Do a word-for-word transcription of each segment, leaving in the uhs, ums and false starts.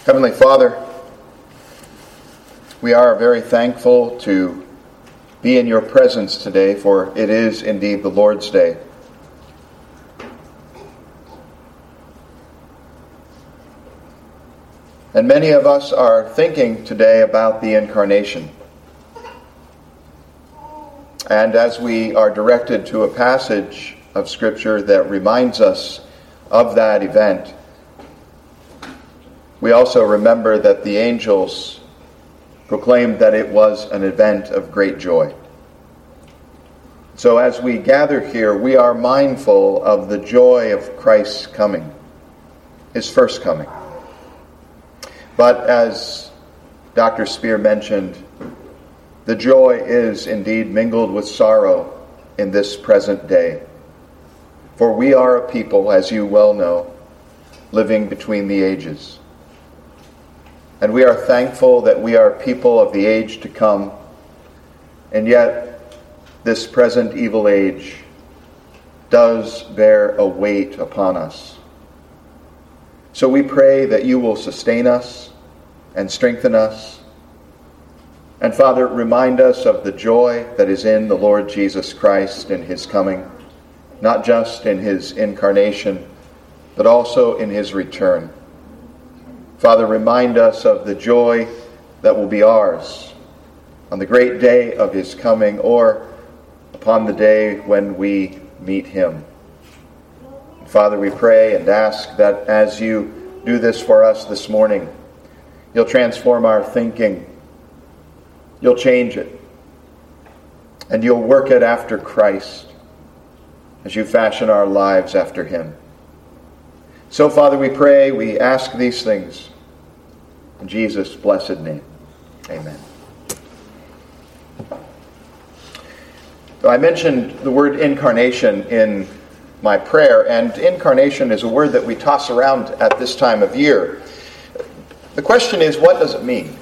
Heavenly Father, we are very thankful to be in your presence today, for it is indeed the Lord's Day. And many of us are thinking today about the Incarnation. And as we are directed to a passage of Scripture that reminds us of that event, we also remember that the angels proclaimed that it was an event of great joy. So as we gather here, we are mindful of the joy of Christ's coming, his first coming. But as Doctor Spear mentioned, the joy is indeed mingled with sorrow in this present day. For we are a people, as you well know, living between the ages. And we are thankful that we are people of the age to come, and yet this present evil age does bear a weight upon us. So we pray that you will sustain us and strengthen us. And Father, remind us of the joy that is in the Lord Jesus Christ in his coming, not just in his incarnation, but also in his return. Father, remind us of the joy that will be ours on the great day of his coming, or upon the day when we meet him. Father, we pray and ask that as you do this for us this morning, you'll transform our thinking, you'll change it, and you'll work it after Christ as you fashion our lives after him. So, Father, we pray, we ask these things in Jesus' blessed name. Amen. So I mentioned the word incarnation in my prayer, and incarnation is a word that we toss around at this time of year. The question is, what does it mean?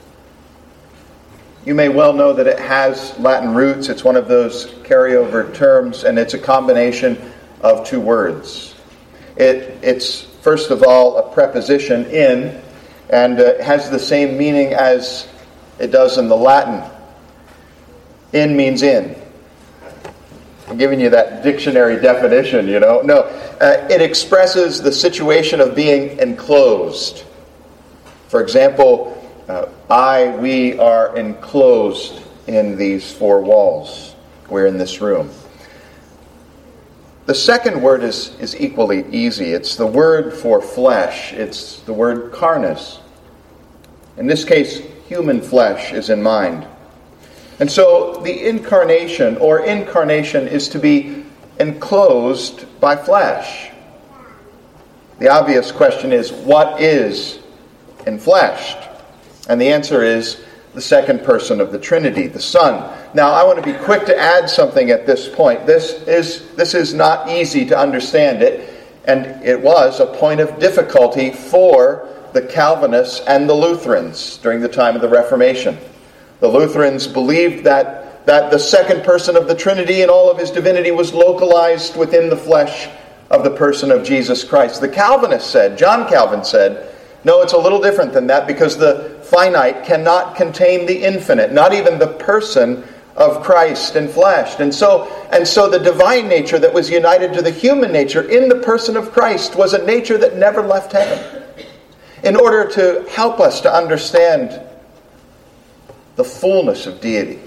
You may well know that it has Latin roots. It's one of those carryover terms, and it's a combination of two words. It, it's, first of all, a preposition, in, and uh, has the same meaning as it does in the Latin. In means in. I'm giving you that dictionary definition, you know. No, uh, it expresses the situation of being enclosed. For example, uh, I, we are enclosed in these four walls. We're in this room. The second word is, is equally easy. It's the word for flesh. It's the word carnis. In this case, human flesh is in mind. And so the incarnation, or incarnation, is to be enclosed by flesh. The obvious question is, what is enfleshed? And the answer is the second person of the Trinity, the Son. Now, I want to be quick to add something at this point. This is, this is not easy to understand it, and it was a point of difficulty for the Calvinists and the Lutherans during the time of the Reformation. The Lutherans believed that, that the second person of the Trinity in all of his divinity was localized within the flesh of the person of Jesus Christ. The Calvinists said, John Calvin said, no, it's a little different than that, because the finite cannot contain the infinite, not even the person of Christ enfleshed. And so, and so the divine nature that was united to the human nature in the person of Christ was a nature that never left heaven. In order to help us to understand the fullness of deity.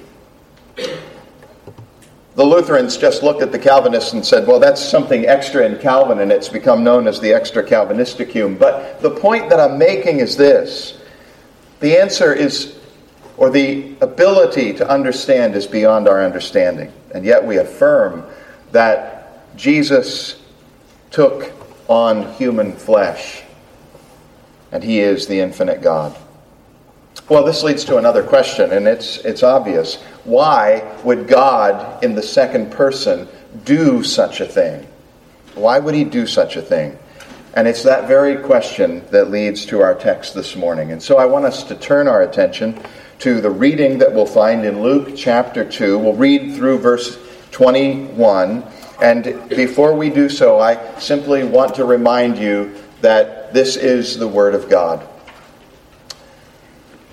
The Lutherans just looked at the Calvinists and said, well, that's something extra in Calvin, and it's become known as the extra Calvinisticum. But the point that I'm making is this. The answer is, or the ability to understand is beyond our understanding. And yet we affirm that Jesus took on human flesh, and he is the infinite God. Well, this leads to another question, and it's it's obvious. Why would God, in the second person, do such a thing? Why would he do such a thing? And it's that very question that leads to our text this morning. And so I want us to turn our attention to the reading that we'll find in Luke chapter two. We'll read through verse twenty-one. And before we do so, I simply want to remind you that this is the Word of God.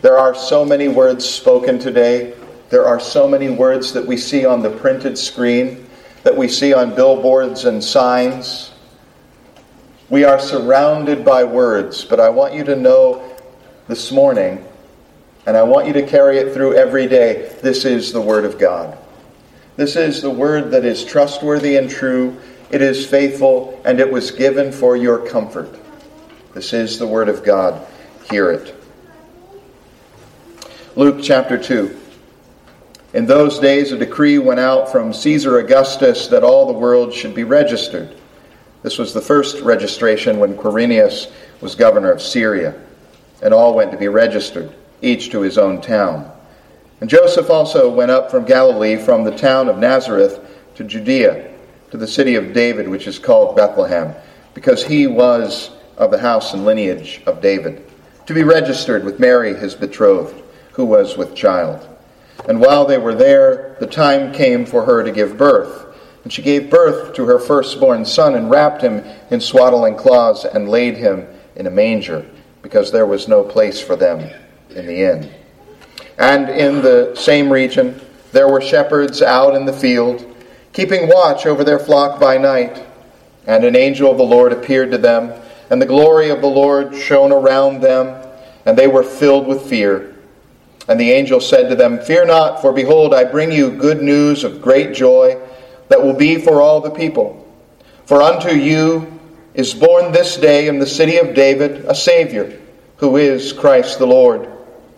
There are so many words spoken today. There are so many words that we see on the printed screen, that we see on billboards and signs. We are surrounded by words, but I want you to know this morning, and I want you to carry it through every day, this is the Word of God. This is the Word that is trustworthy and true. It is faithful, and it was given for your comfort. This is the Word of God. Hear it. Luke chapter two. In those days a decree went out from Caesar Augustus that all the world should be registered. This was the first registration when Quirinius was governor of Syria, and all went to be registered, each to his own town. And Joseph also went up from Galilee, from the town of Nazareth to Judea, to the city of David, which is called Bethlehem, because he was of the house and lineage of David, to be registered with Mary his betrothed, who was with child. And while they were there, the time came for her to give birth. And she gave birth to her firstborn son, and wrapped him in swaddling cloths, and laid him in a manger, because there was no place for them in the inn. And in the same region there were shepherds out in the field, keeping watch over their flock by night. And an angel of the Lord appeared to them, and the glory of the Lord shone around them, and they were filled with fear. And the angel said to them, "Fear not, for behold, I bring you good news of great joy that will be for all the people. For unto you is born this day in the city of David a Savior, who is Christ the Lord.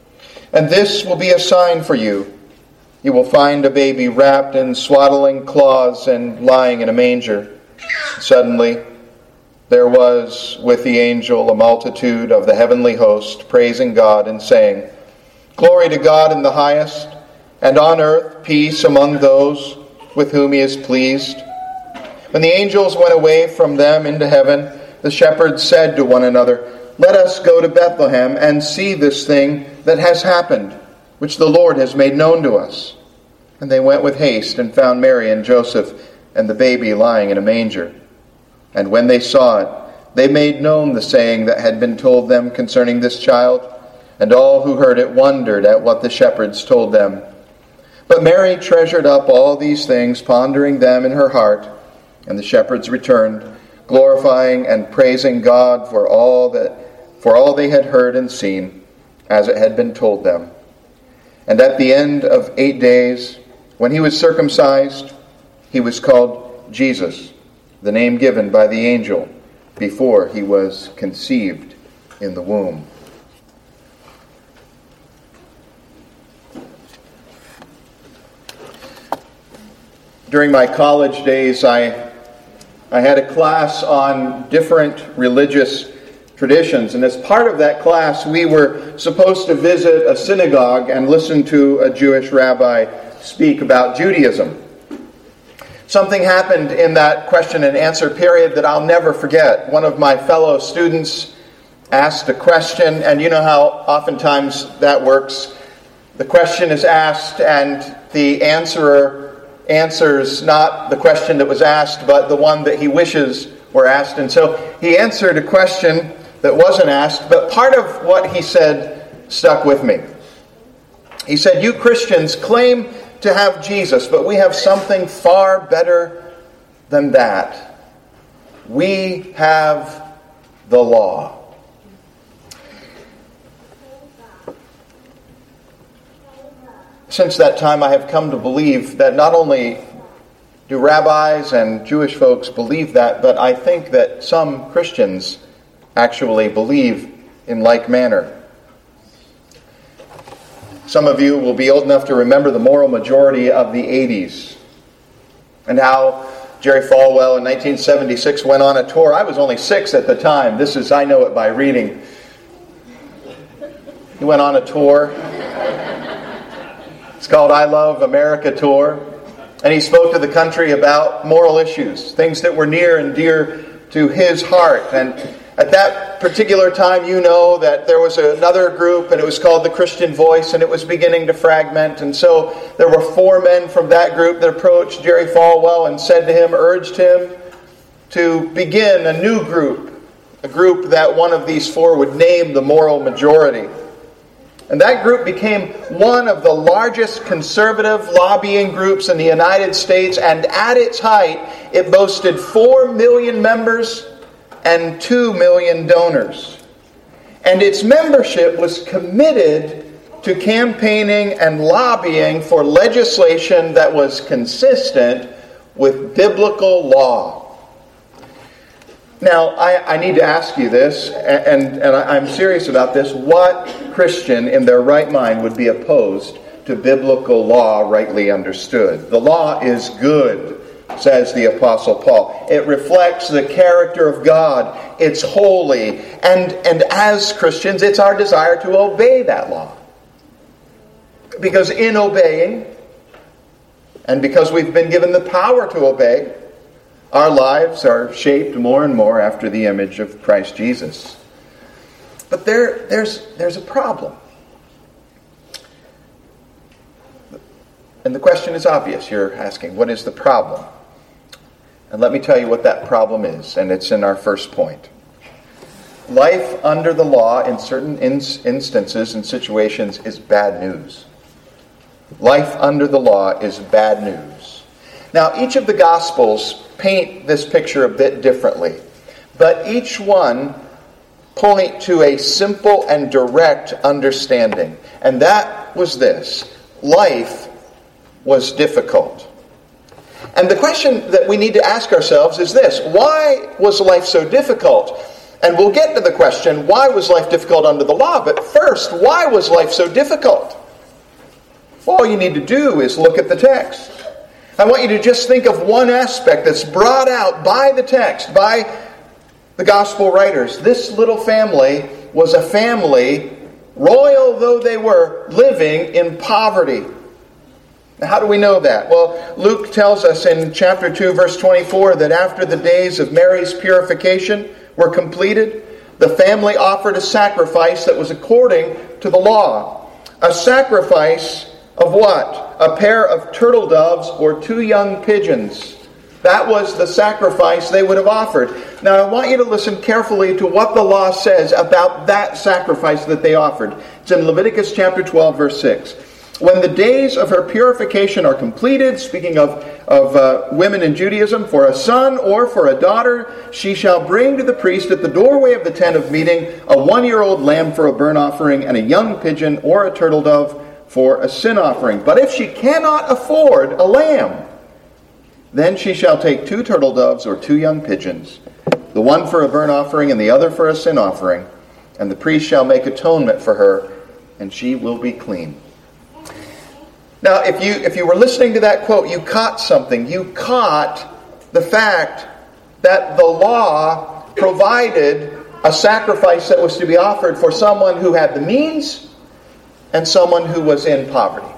And this will be a sign for you. You will find a baby wrapped in swaddling cloths and lying in a manger." Suddenly there was with the angel a multitude of the heavenly host, praising God and saying, "Glory to God in the highest, and on earth peace among those with whom he is pleased." When the angels went away from them into heaven, the shepherds said to one another, "Let us go to Bethlehem and see this thing that has happened, which the Lord has made known to us." And they went with haste and found Mary and Joseph and the baby lying in a manger. And when they saw it, they made known the saying that had been told them concerning this child. And all who heard it wondered at what the shepherds told them. But Mary treasured up all these things, pondering them in her heart. And the shepherds returned, glorifying and praising God for all that, for all they had heard and seen, as it had been told them. And at the end of eight days, when he was circumcised, he was called Jesus, the name given by the angel before he was conceived in the womb. During my college days, I, I had a class on different religious traditions. And as part of that class, we were supposed to visit a synagogue and listen to a Jewish rabbi speak about Judaism. Something happened in that question and answer period that I'll never forget. One of my fellow students asked a question, and you know how oftentimes that works. The question is asked, and the answerer answers not the question that was asked, but the one that he wishes were asked. And so he answered a question that wasn't asked, but part of what he said stuck with me. He said, "You Christians claim to have Jesus, but we have something far better than that. We have the law." Since that time, I have come to believe that not only do rabbis and Jewish folks believe that, but I think that some Christians actually believe in like manner. Some of you will be old enough to remember the moral majority of the eighties and how Jerry Falwell in nineteen seventy-six went on a tour. I was only six at the time. This is, I know it by reading. He went on a tour. It's called I Love America Tour. And he spoke to the country about moral issues, things that were near and dear to his heart. And at that particular time, you know that there was another group, and it was called the Christian Voice, and it was beginning to fragment. And so there were four men from that group that approached Jerry Falwell and said to him, urged him to begin a new group, a group that one of these four would name the moral majority. And that group became one of the largest conservative lobbying groups in the United States, and at its height, it boasted four million members and two million donors. And its membership was committed to campaigning and lobbying for legislation that was consistent with biblical law. Now, I, I need to ask you this, and, and I'm serious about this. What Christian in their right mind would be opposed to biblical law rightly understood? The law is good, says the Apostle Paul. It reflects the character of God. It's holy. And, and as Christians, it's our desire to obey that law. Because in obeying, and because we've been given the power to obey, our lives are shaped more and more after the image of Christ Jesus. But there, there's, there's a problem. And the question is obvious. You're asking, what is the problem? And let me tell you what that problem is, and it's in our first point. Life under the law in certain in- instances and situations is bad news. Life under the law is bad news. Now, each of the Gospels paint this picture a bit differently, but each one point to a simple and direct understanding. And that was this: life was difficult. And the question that we need to ask ourselves is this: why was life so difficult? And we'll get to the question, why was life difficult under the law? But first, why was life so difficult? All you need to do is look at the text. I want you to just think of one aspect that's brought out by the text, by the gospel writers. This little family was a family, royal though they were, living in poverty. Now, how do we know that? Well, Luke tells us in chapter two, verse twenty-four, that after the days of Mary's purification were completed, the family offered a sacrifice that was according to the law. A sacrifice of what? A pair of turtle doves or two young pigeons. That was the sacrifice they would have offered. Now, I want you to listen carefully to what the law says about that sacrifice that they offered. It's in Leviticus chapter twelve, verse six. When the days of her purification are completed, speaking of, of uh, women in Judaism, for a son or for a daughter, she shall bring to the priest at the doorway of the tent of meeting a one-year-old lamb for a burnt offering and a young pigeon or a turtle dove for a sin offering. But if she cannot afford a lamb, then she shall take two turtle doves or two young pigeons, the one for a burnt offering and the other for a sin offering, and the priest shall make atonement for her, and she will be clean. Now, if you if you were listening to that quote, you caught something. You caught the fact that the law provided a sacrifice that was to be offered for someone who had the means and someone who was in poverty.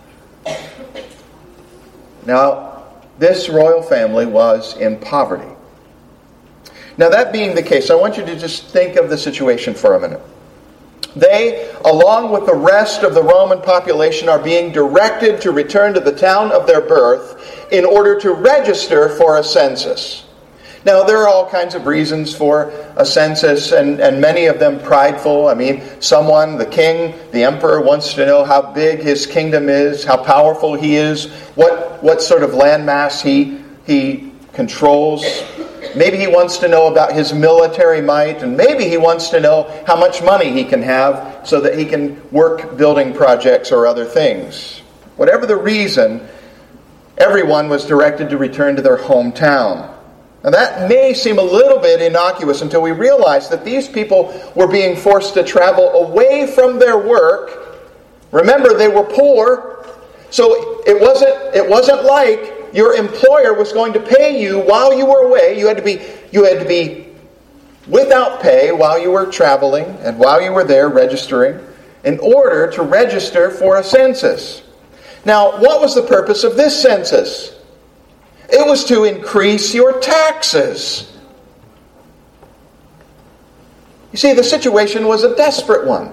Now, this royal family was in poverty. Now, that being the case, I want you to just think of the situation for a minute. They, along with the rest of the Roman population, are being directed to return to the town of their birth in order to register for a census. Now, there are all kinds of reasons for a census, and, and many of them prideful. I mean, someone, the king, the emperor, wants to know how big his kingdom is, how powerful he is, what, what sort of landmass he, he controls. Maybe he wants to know about his military might, and maybe he wants to know how much money he can have so that he can work building projects or other things. Whatever the reason, everyone was directed to return to their hometown. Now, that may seem a little bit innocuous until we realize that these people were being forced to travel away from their work. Remember, they were poor, so it wasn't it wasn't like your employer was going to pay you while you were away. You had to be you had to be without pay while you were traveling and while you were there registering in order to register for a census. Now, what was the purpose of this census? It was to increase your taxes. You see, the situation was a desperate one.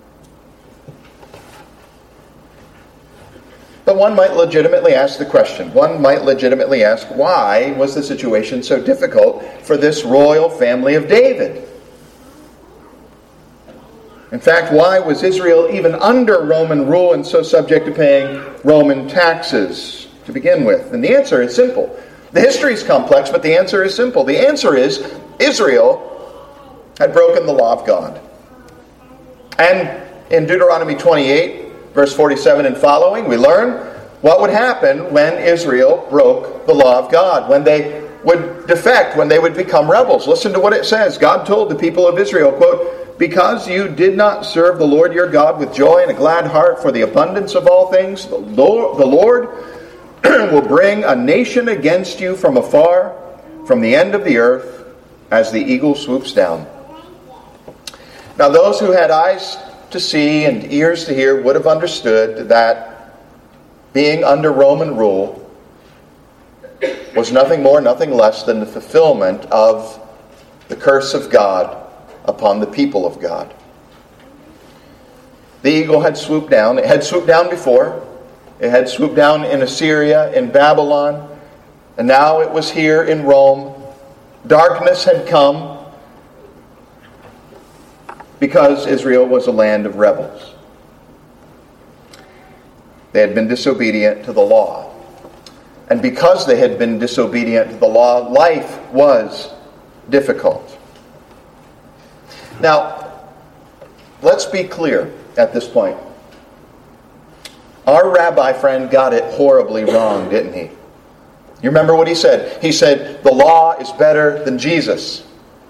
But one might legitimately ask the question. One might legitimately ask, why was the situation so difficult for this royal family of David? In fact, why was Israel even under Roman rule and so subject to paying Roman taxes to begin with? And the answer is simple. The history is complex, but the answer is simple. The answer is Israel had broken the law of God. And in Deuteronomy twenty-eight, verse forty-seven and following, we learn what would happen when Israel broke the law of God, when they would defect, when they would become rebels. Listen to what it says. God told the people of Israel, quote, "Because you did not serve the Lord your God with joy and a glad heart for the abundance of all things, the Lord, the Lord will bring a nation against you from afar, from the end of the earth, as the eagle swoops down." Now those who had eyes to see and ears to hear would have understood that being under Roman rule was nothing more, nothing less than the fulfillment of the curse of God upon the people of God. The eagle had swooped down. It had swooped down before. It had swooped down in Assyria, in Babylon, and now it was here in Rome. Darkness had come because Israel was a land of rebels. They had been disobedient to the law. And because they had been disobedient to the law, life was difficult. Now, let's be clear at this point. Our rabbi friend got it horribly wrong, didn't he? You remember what he said? He said, the law is better than Jesus.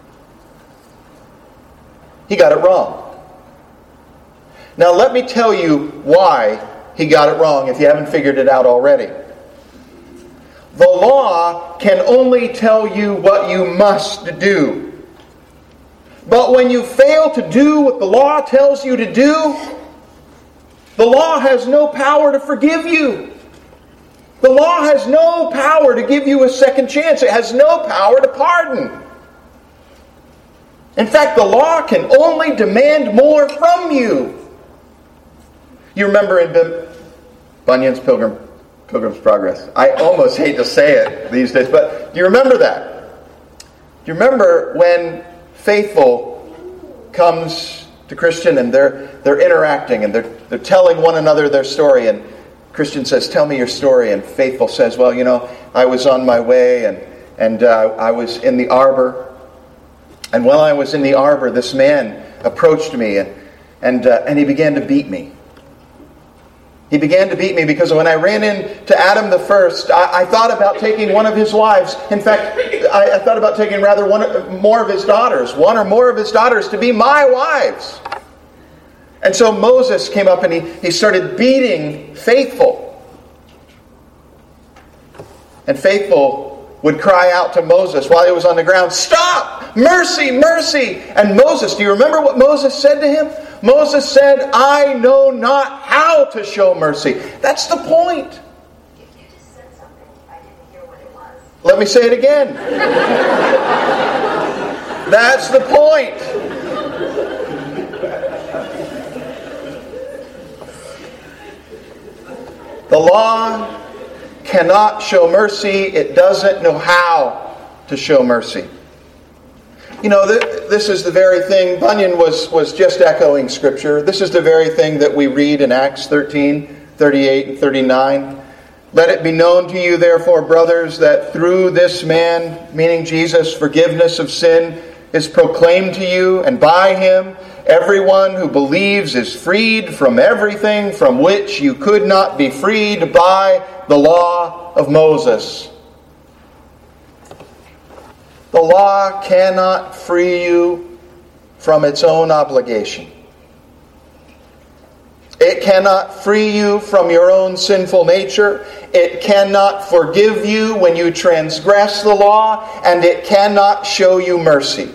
He got it wrong. Now let me tell you why he got it wrong if you haven't figured it out already. The law can only tell you what you must do. But when you fail to do what the law tells you to do, the law has no power to forgive you. The law has no power to give you a second chance. It has no power to pardon. In fact, the law can only demand more from you. You remember in Bunyan's Pilgrim, Pilgrim's Progress. I almost hate to say it these days, but do you remember that? Do you remember when Faithful comes to Christian and they're they're interacting and they're they're telling one another their story, and Christian says, "Tell me your story," and Faithful says, "Well, you know, I was on my way and and uh, I was in the arbor, and while I was in the arbor, this man approached me and and uh, and he began to beat me. He began to beat me because when I ran into Adam the first, I, I thought about taking one of his wives. In fact, I, I thought about taking rather one more of his daughters, one or more of his daughters to be my wives." And so Moses came up and he, he started beating Faithful. And Faithful would cry out to Moses while he was on the ground, "Stop! Mercy! Mercy!" And Moses, do you remember what Moses said to him? Moses said, "I know not how to show mercy." That's the point. You just said something. I didn't hear what it was. Let me say it again. That's the point. The law cannot show mercy. It doesn't know how to show mercy. You know, th- this is the very thing, Bunyan was, was just echoing Scripture. This is the very thing that we read in Acts thirteen, thirty-eight and thirty-nine. "Let it be known to you, therefore, brothers, that through this man," meaning Jesus, "forgiveness of sin is proclaimed to you, and by him everyone who believes is freed from everything from which you could not be freed by the law of Moses." The law cannot free you from its own obligation. It cannot free you from your own sinful nature. It cannot forgive you when you transgress the law, and it cannot show you mercy.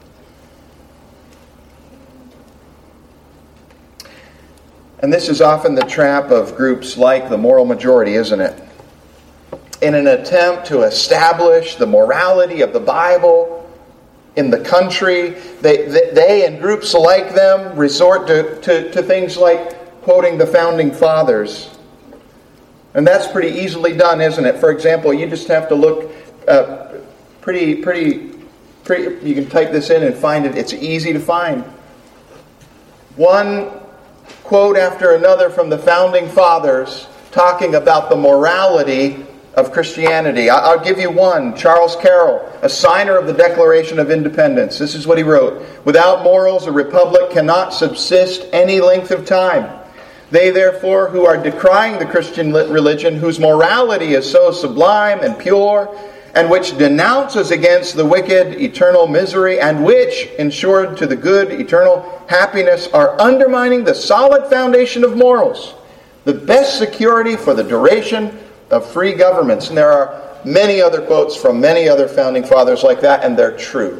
And this is often the trap of groups like the moral majority, isn't it? In an attempt to establish the morality of the Bible in the country, they, they, they and groups like them resort to, to, to things like quoting the Founding Fathers. And that's pretty easily done, isn't it? For example, you just have to look uh, pretty, pretty, pretty, you can type this in and find it. It's easy to find. one quote after another from the founding fathers talking about the morality of Christianity. I'll give you one. Charles Carroll, a signer of the Declaration of Independence. This is what he wrote. "Without morals, a republic cannot subsist any length of time. They, therefore, who are decrying the Christian religion, whose morality is so sublime and pure, and which denounces against the wicked eternal misery, and which, insured to the good eternal happiness, are undermining the solid foundation of morals, the best security for the duration of free governments." And there are many other quotes from many other founding fathers like that, and they're true.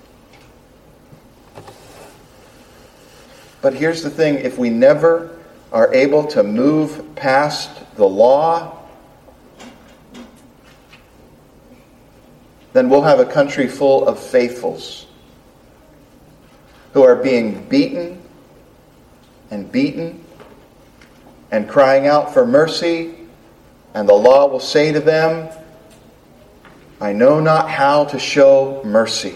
But here's the thing, if we never are able to move past the law, then we'll have a country full of faithfuls who are being beaten and beaten and crying out for mercy, and the law will say to them, "I know not how to show mercy."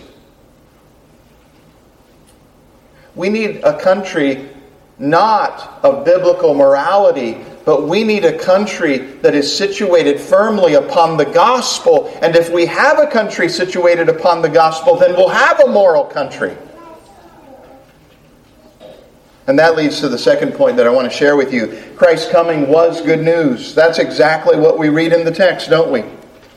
We need a country not of biblical morality, but we need a country that is situated firmly upon the gospel. And if we have a country situated upon the gospel, then we'll have a moral country. And that leads to the second point that I want to share with you. Christ's coming was good news. That's exactly what we read in the text, don't we?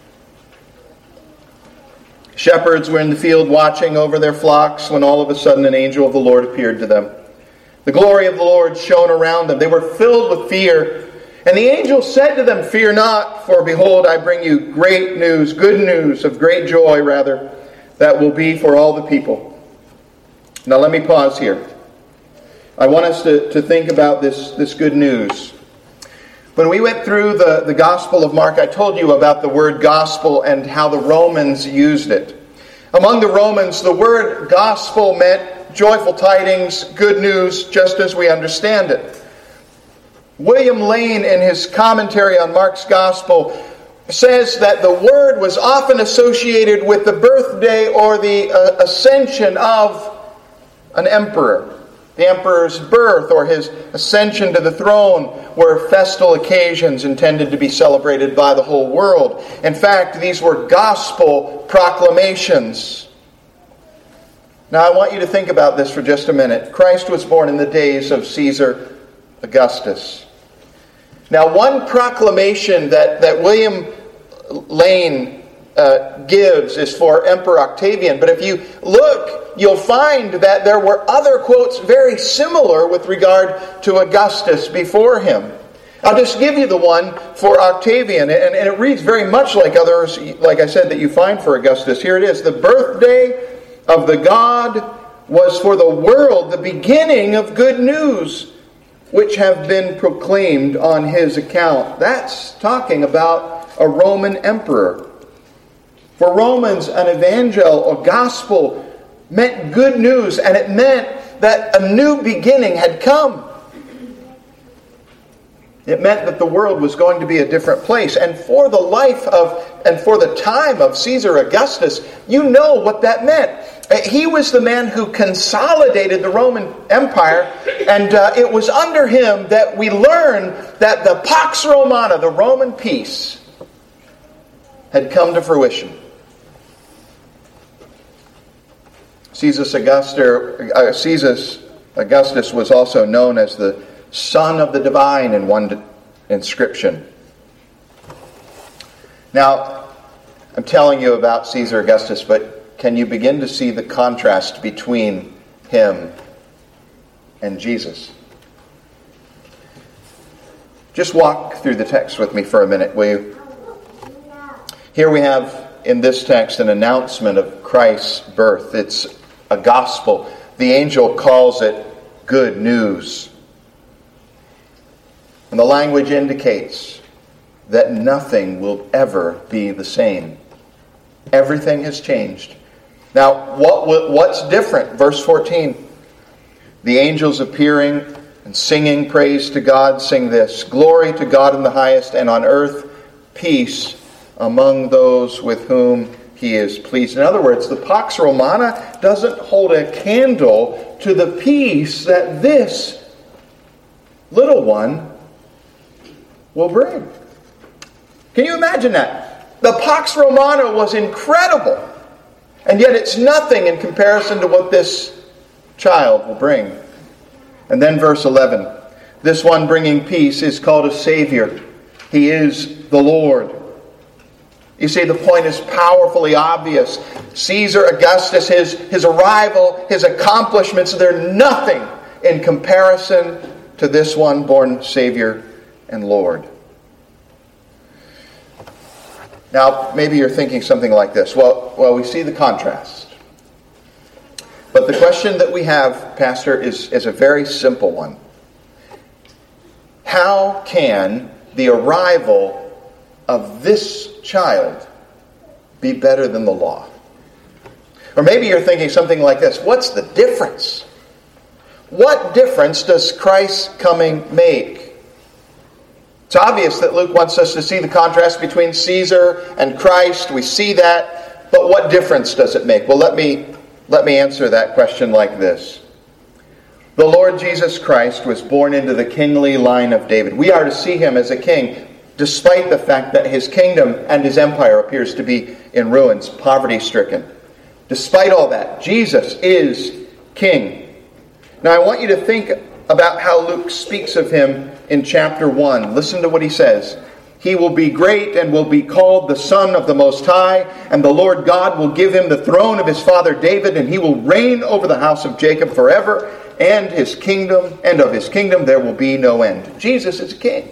Shepherds were in the field watching over their flocks when all of a sudden an angel of the Lord appeared to them. The glory of the Lord shone around them. They were filled with fear. And the angel said to them, "Fear not, for behold, I bring you great news, good news of great joy, rather, that will be for all the people." Now let me pause here. I want us to, to think about this, this good news. When we went through the, the Gospel of Mark, I told you about the word gospel and how the Romans used it. Among the Romans, the word gospel meant joyful tidings, good news, just as we understand it. William Lane, in his commentary on Mark's Gospel, says that the word was often associated with the birthday or the uh, ascension of an emperor. The emperor's birth or his ascension to the throne were festal occasions intended to be celebrated by the whole world. In fact, these were gospel proclamations. Now, I want you to think about this for just a minute. Christ was born in the days of Caesar Augustus. Now, one proclamation that, that William Lane uh, gives is for Emperor Octavian. But if you look, you'll find that there were other quotes very similar with regard to Augustus before him. I'll just give you the one for Octavian, and, and it reads very much like others, like I said, that you find for Augustus. Here it is. "The birthday of the God was for the world the beginning of good news, which have been proclaimed on his account." That's talking about a Roman emperor. For Romans, an evangel, a gospel, meant good news, and it meant that a new beginning had come. It meant that the world was going to be a different place. And for the life of, and for the time of Caesar Augustus, you know what that meant. He was the man who consolidated the Roman Empire, and uh, it was under him that we learn that the Pax Romana, the Roman peace, had come to fruition. Caesar Augustus, uh, Caesar Augustus was also known as the Son of the Divine in one inscription. Now, I'm telling you about Caesar Augustus, but can you begin to see the contrast between him and Jesus? Just walk through the text with me for a minute, will you? Here we have in this text an announcement of Christ's birth. It's a gospel. The angel calls it good news. And the language indicates that nothing will ever be the same. Everything has changed. Now, what what's different? Verse fourteen. The angels appearing and singing praise to God sing this: "Glory to God in the highest, and on earth peace among those with whom He is pleased." In other words, the Pax Romana doesn't hold a candle to the peace that this little one will bring. Can you imagine that? The Pax Romana was incredible. And yet it's nothing in comparison to what this child will bring. And then verse eleven. This one bringing peace is called a Savior. He is the Lord. You see, the point is powerfully obvious. Caesar Augustus, his, his arrival, his accomplishments, they're nothing in comparison to this one born Savior and Lord. Now, maybe you're thinking something like this. Well, well, we see the contrast. But the question that we have, Pastor, is, is a very simple one. How can the arrival of this child be better than the law? Or maybe you're thinking something like this. What's the difference? What difference does Christ's coming make? It's obvious that Luke wants us to see the contrast between Caesar and Christ. We see that. But what difference does it make? Well, let me, let me answer that question like this. The Lord Jesus Christ was born into the kingly line of David. We are to see him as a king, despite the fact that his kingdom and his empire appears to be in ruins, poverty-stricken. Despite all that, Jesus is king. Now I want you to think about how Luke speaks of him in chapter one. Listen to what he says. He will be great and will be called the Son of the Most High, and the Lord God will give him the throne of his father David, and he will reign over the house of Jacob forever, and his kingdom, and of his kingdom there will be no end. Jesus is king.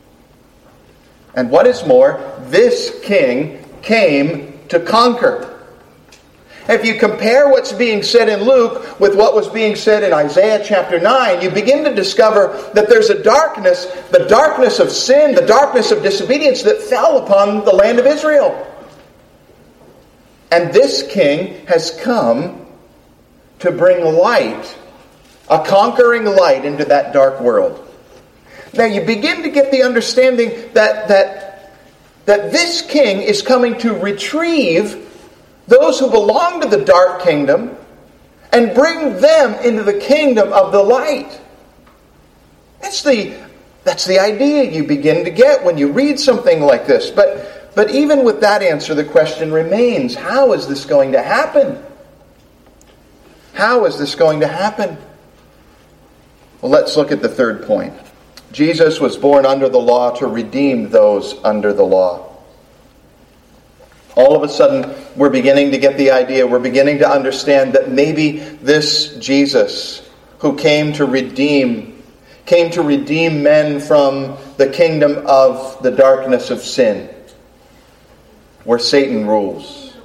And what is more, this king came to conquer. If you compare what's being said in Luke with what was being said in Isaiah chapter nine, you begin to discover that there's a darkness, the darkness of sin, the darkness of disobedience that fell upon the land of Israel. And this king has come to bring light, a conquering light into that dark world. Now you begin to get the understanding that, that, that this king is coming to retrieve those who belong to the dark kingdom and bring them into the kingdom of the light. That's the, that's the idea you begin to get when you read something like this. But, but even with that answer, the question remains, how is this going to happen? How is this going to happen? Well, let's look at the third point. Jesus was born under the law to redeem those under the law. All of a sudden, we're beginning to get the idea, we're beginning to understand that maybe this Jesus who came to redeem, came to redeem men from the kingdom of the darkness of sin, where Satan rules,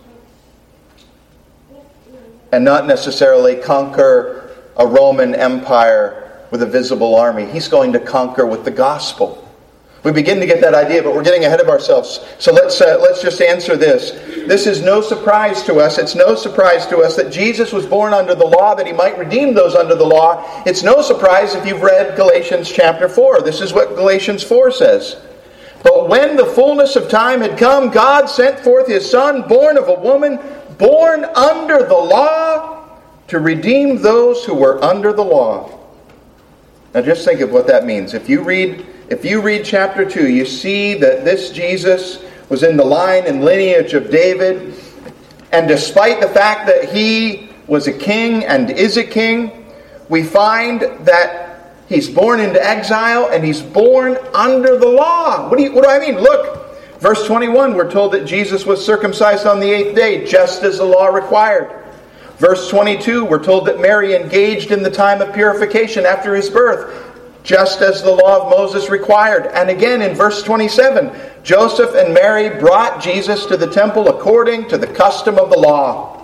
and not necessarily conquer a Roman Empire with a visible army. He's going to conquer with the gospel. We begin to get that idea, but we're getting ahead of ourselves. So let's uh, let's just answer this. This is no surprise to us. It's no surprise to us that Jesus was born under the law, that he might redeem those under the law. It's no surprise if you've read Galatians chapter four. This is what Galatians four says. But when the fullness of time had come, God sent forth his Son, born of a woman, born under the law, to redeem those who were under the law. Now just think of what that means. If you read If you read chapter two, you see that this Jesus was in the line and lineage of David. And despite the fact that he was a king and is a king, we find that he's born into exile and he's born under the law. What do you, what do I mean? Look, verse twenty-one, we're told that Jesus was circumcised on the eighth day, just as the law required. Verse twenty-two, we're told that Mary engaged in the time of purification after his birth, just as the law of Moses required. And again in verse twenty-seven, Joseph and Mary brought Jesus to the temple according to the custom of the law.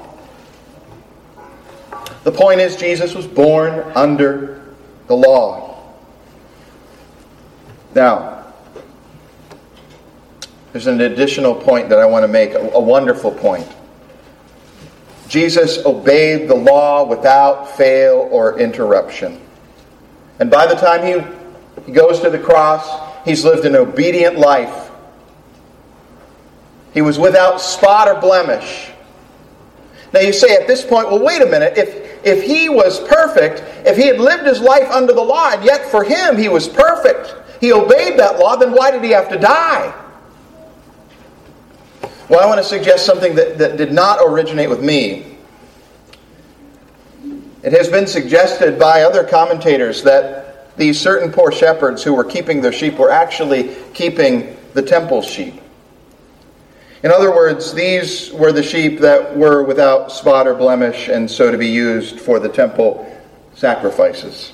The point is, Jesus was born under the law. Now, there's an additional point that I want to make, a, a wonderful point. Jesus obeyed the law without fail or interruption. And by the time he, he goes to the cross, he's lived an obedient life. He was without spot or blemish. Now you say at this point, well, wait a minute. If, if he was perfect, if he had lived his life under the law, and yet for him he was perfect, he obeyed that law, then why did he have to die? Well, I want to suggest something that, that did not originate with me. It has been suggested by other commentators that these certain poor shepherds who were keeping their sheep were actually keeping the temple's sheep. In other words, these were the sheep that were without spot or blemish and so to be used for the temple sacrifices.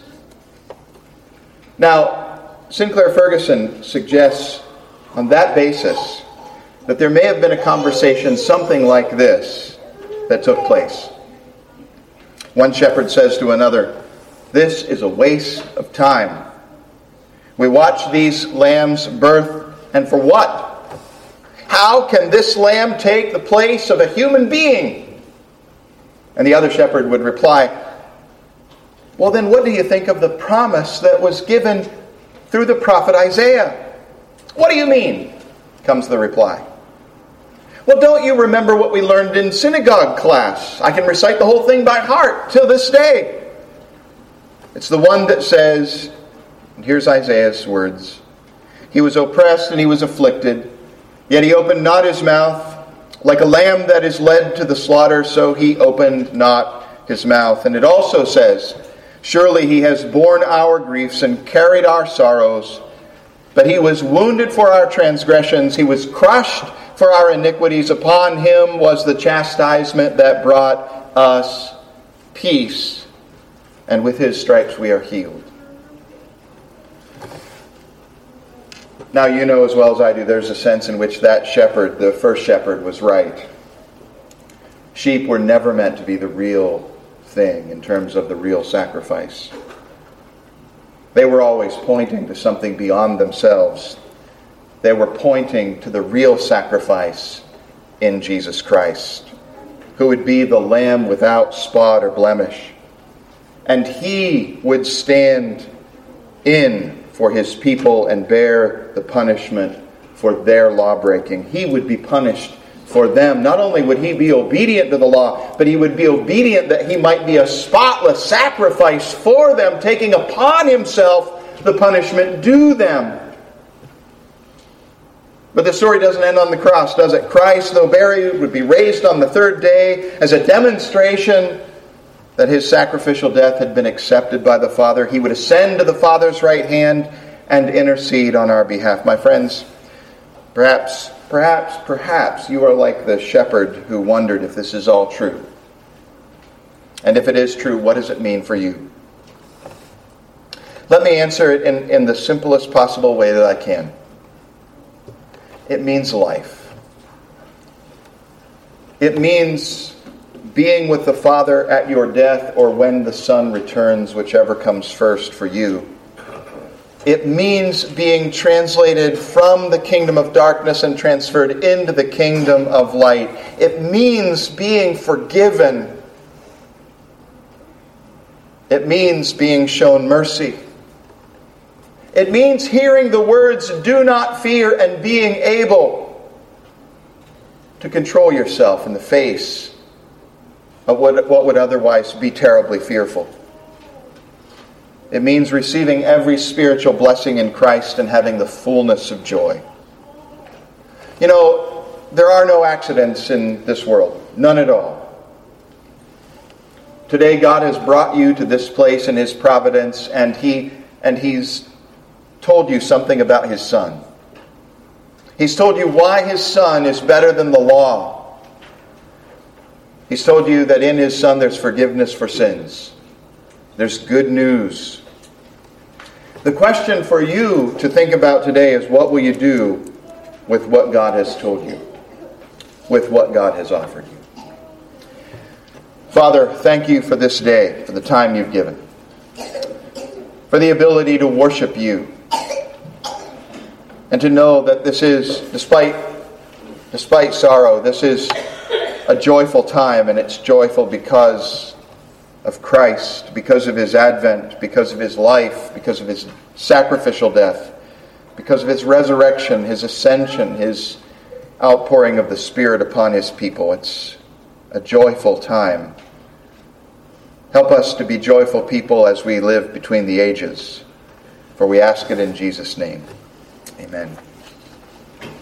Now, Sinclair Ferguson suggests on that basis that there may have been a conversation something like this that took place. One shepherd says to another, "This is a waste of time. We watch these lambs birth, and for what? How can this lamb take the place of a human being?" And the other shepherd would reply, "Well, then what do you think of the promise that was given through the prophet Isaiah?" "What do you mean?" comes the reply. "Well, don't you remember what we learned in synagogue class? I can recite the whole thing by heart till this day. It's the one that says," and here's Isaiah's words, "He was oppressed and he was afflicted, yet he opened not his mouth. Like a lamb that is led to the slaughter, so he opened not his mouth." And it also says, "Surely he has borne our griefs and carried our sorrows. But he was wounded for our transgressions. He was crushed for our iniquities. Upon him was the chastisement that brought us peace. And with his stripes we are healed." Now, you know as well as I do, there's a sense in which that shepherd, the first shepherd, was right. Sheep were never meant to be the real thing in terms of the real sacrifice. They were always pointing to something beyond themselves. They were pointing to the real sacrifice in Jesus Christ, who would be the lamb without spot or blemish. And he would stand in for his people and bear the punishment for their law-breaking. He would be punished for them. Not only would he be obedient to the law, but he would be obedient that he might be a spotless sacrifice for them, taking upon himself the punishment due them. But the story doesn't end on the cross, does it? Christ, though buried, would be raised on the third day as a demonstration that his sacrificial death had been accepted by the Father. He would ascend to the Father's right hand and intercede on our behalf. My friends, perhaps, perhaps, perhaps you are like the shepherd who wondered if this is all true. And if it is true, what does it mean for you? Let me answer it in, in the simplest possible way that I can. It means life. It means being with the Father at your death or when the Son returns, whichever comes first for you. It means being translated from the kingdom of darkness and transferred into the kingdom of light. It means being forgiven. It means being shown mercy. It means hearing the words, "Do not fear," and being able to control yourself in the face of what, what would otherwise be terribly fearful. It means receiving every spiritual blessing in Christ and having the fullness of joy. You know, there are no accidents in this world. None at all. Today God has brought you to this place in his providence, and he and he's told you something about his Son. He's told you why his Son is better than the law. He's told you that in his Son there's forgiveness for sins. There's good news. The question for you to think about today is, what will you do with what God has told you? With what God has offered you? Father, thank you for this day, for the time you've given, for the ability to worship you, and to know that this is, despite, despite sorrow, this is a joyful time, and it's joyful because of Christ, because of his advent, because of his life, because of his sacrificial death, because of his resurrection, his ascension, his outpouring of the Spirit upon his people. It's a joyful time. Help us to be joyful people as we live between the ages. For we ask it in Jesus' name. Amen.